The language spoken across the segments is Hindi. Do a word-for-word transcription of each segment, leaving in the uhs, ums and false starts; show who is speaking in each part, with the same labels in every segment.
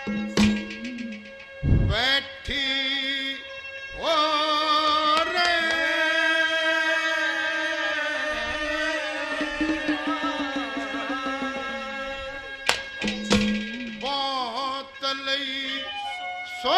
Speaker 1: बैठी हो रे बहुत लई सो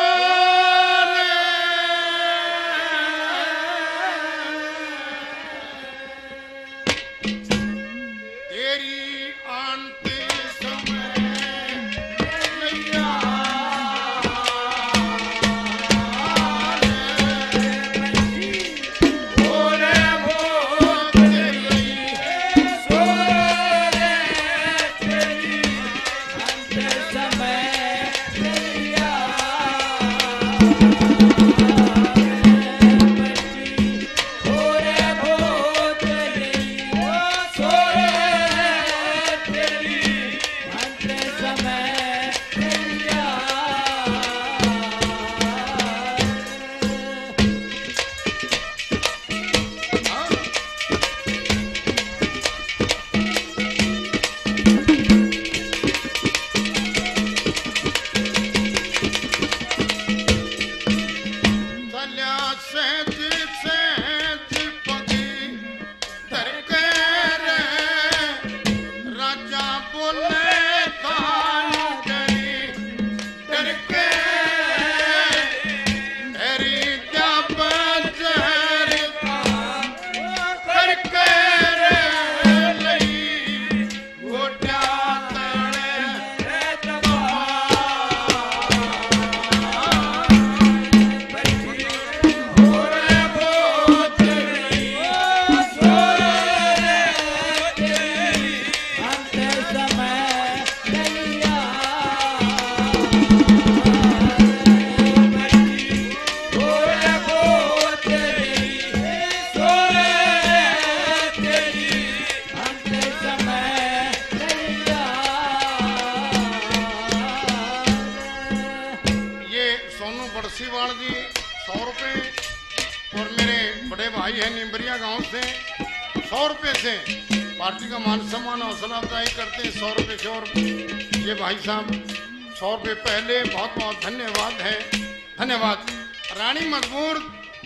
Speaker 1: पार्टी का मान सम्मान हौसला अफजाई करते हैं। सौ रुपये से और ये भाई साहब सौ रुपये पहले, बहुत बहुत धन्यवाद है, धन्यवाद। रानी मजबूर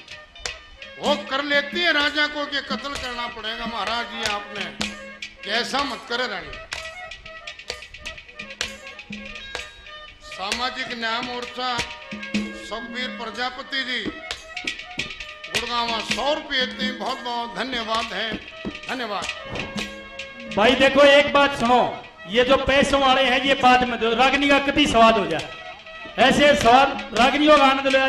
Speaker 1: वो कर लेती है राजा को कि कत्ल करना पड़ेगा महाराज जी आपने, कैसा मत करे रानी। सामाजिक न्याय मोर्चा सुखबीर प्रजापति जी गुड़गांव सौ रुपये देते हैं, बहुत बहुत धन्यवाद है, धन्यवाद।
Speaker 2: भाई देखो एक बात सुनो, ये जो पैसों वाले हैं ये बाद में दो, रागनी का कभी स्वाद हो जाए, ऐसे स्वाद रागनियों का आनंद ले।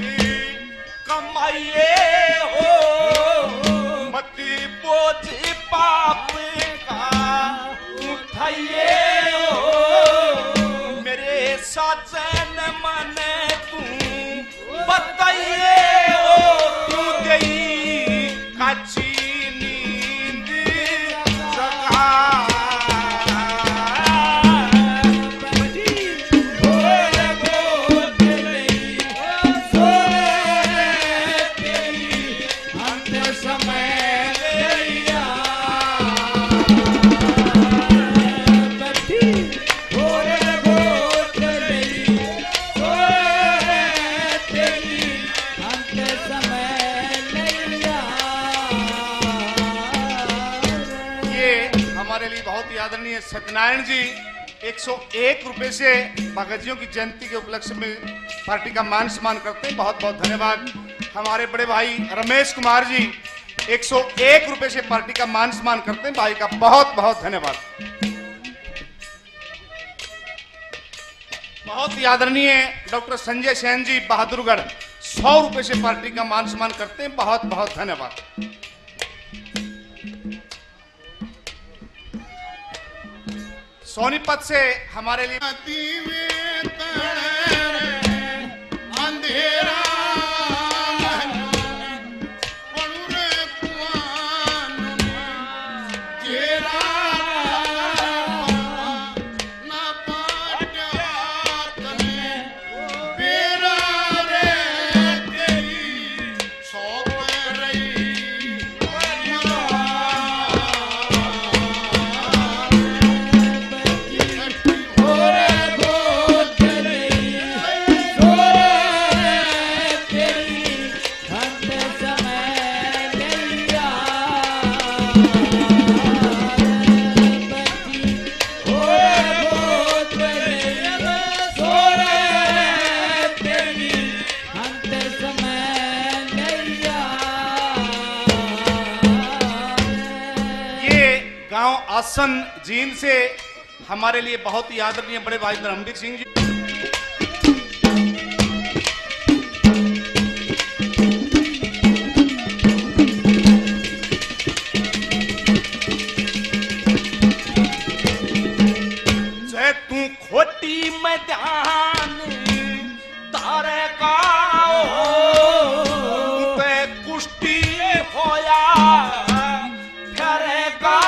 Speaker 3: कमाइए हो मती बोझ पाप का उठाइए हो, मेरे साजन मन तू बताइए हो, तू गई काची सत्यनारायण जी एक सौ एक रुपए से भगत जियों की जयंती के उपलक्ष्य में पार्टी का मान सम्मान करते हैं, बहुत बहुत धन्यवाद। हमारे बड़े भाई रमेश कुमार जी एक सौ एक रुपए से पार्टी का मान सम्मान करते हैं, भाई का बहुत बहुत धन्यवाद। बहुत ही आदरणीय डॉक्टर संजय सेन जी बहादुरगढ़ सौ रुपए से पार्टी का मान सम्मान करते हैं, बहुत बहुत धन्यवाद। सोनीपत से हमारे लिए
Speaker 1: अंधेरा
Speaker 3: हो आसन जींद से हमारे लिए बहुत ही आदरणीय बड़े भाई धर्मवीर सिंह जी।
Speaker 4: जय तू खोटी मैदान तारे का कुश्ती होया फेरेगा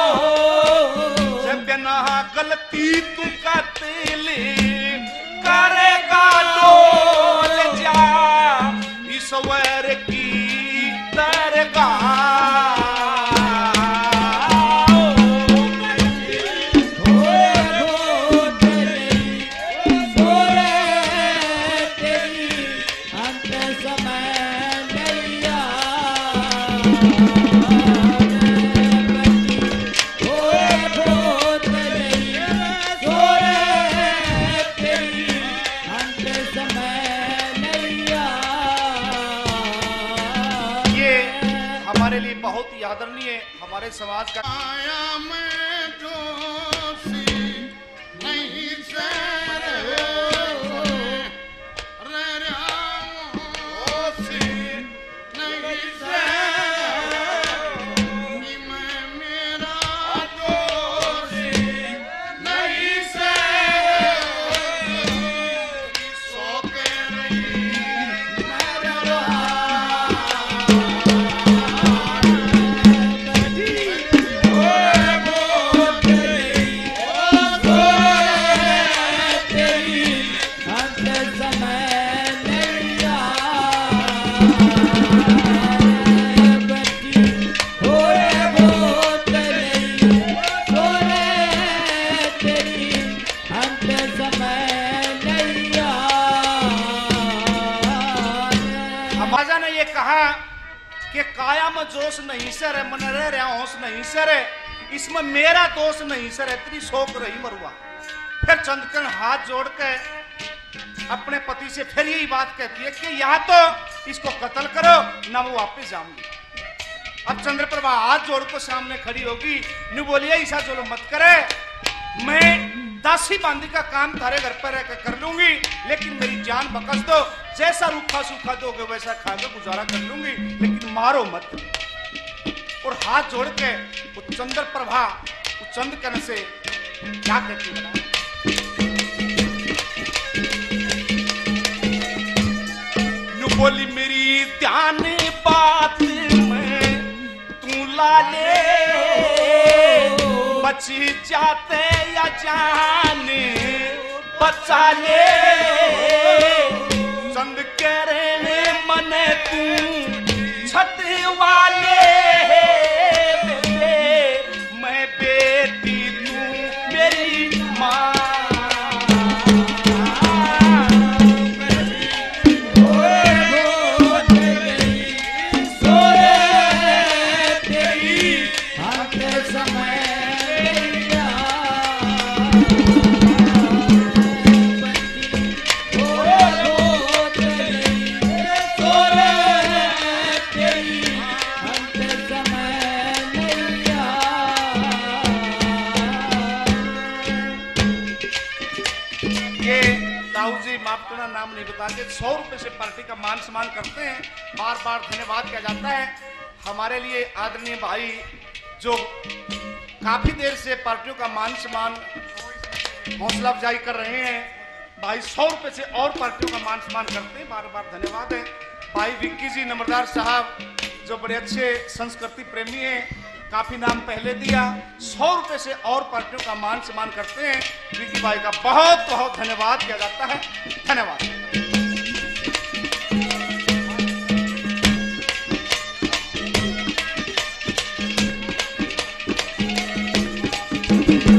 Speaker 4: जब बिना गलती तू कतली करेगा डोल जा ईश्वर की दरगा
Speaker 3: बहुत ही आदरणीय हमारे समाज का
Speaker 1: आया मैं जोशी नहीं से रे रामोशी नहीं से मैं मेरा जोशी नहीं से सो के रही मेरा
Speaker 3: ने ये कहा कि काया में जोश नहीं सर है मन रह रहा होश नहीं सर है इसमें मेरा दोष नहीं सर है इतनी शोक रही मरुआ। फिर चंद्रकन हाथ जोड़ के अपने पति से फिर यही बात कहती है कि या तो इसको कत्ल करो ना वो वापस जाऊंगी। अब चंद्रप्रभा हाथ जोड़ को सामने खड़ी होगी न बोलिए ऐसा जो मत करे मैं दासी बांदी का काम तारे घर पर रहकर कर लूंगी लेकिन मेरी जान बकस दो जैसा रूखा सूखा दोगे वैसा खाकर गुजारा कर लूंगी लेकिन मारो मत। और हाथ जोड़ के वो चंद्र प्रभा वो चंद्रकन से क्या कहती है
Speaker 4: नु बोली मेरी ध्यान बात में तू लाले बची जाते या जाने बचा ले चंद करे मन तू छत वाले बेटे मैं बेटी तू मेरी माँ
Speaker 3: नाम नहीं बताते सौ रुपए से पार्टी का मान सम्मान करते हैं बार बार धन्यवाद किया जाता है हमारे लिए आदरणीय भाई जो काफी देर से पार्टियों का मान सम्मान हौसला अफजाई कर रहे हैं भाई सौ रुपए से और पार्टियों का मान सम्मान करते हैं बार बार धन्यवाद है। भाई विक्की जी नंबरदार साहब जो बड़े अच्छे संस्कृति प्रेमी हैं काफी नाम पहले दिया सौ रुपए से और पार्टियों का मान सम्मान करते हैं विक्की भाई का बहुत बहुत धन्यवाद किया जाता है धन्यवाद।